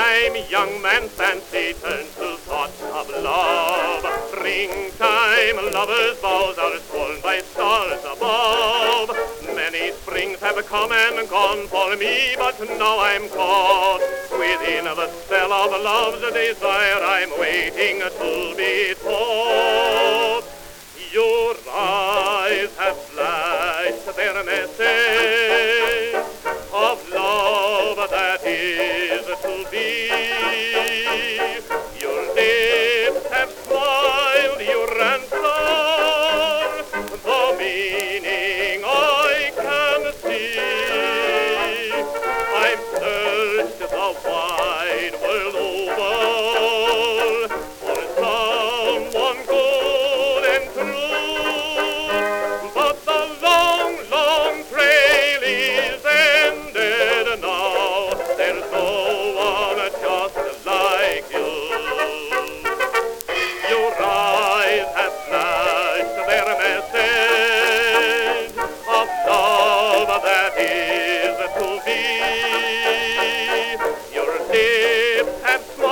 Springtime, young man's fancy turns to thoughts of love. Springtime, lovers' vows are sworn by stars above. Many springs have come and gone for me, but now I'm caught within the spell of love's desire. I'm waiting to be taught. Your eyes have flashed their message of love that is to be. Your lips have smiled, your answer, the meaning I can see. I've searched the wide world over for someone good and true, but the long, long trail is ended now. There's no one just like you. Your eyes have flashed their message of love that is to be. Your lips have smiled.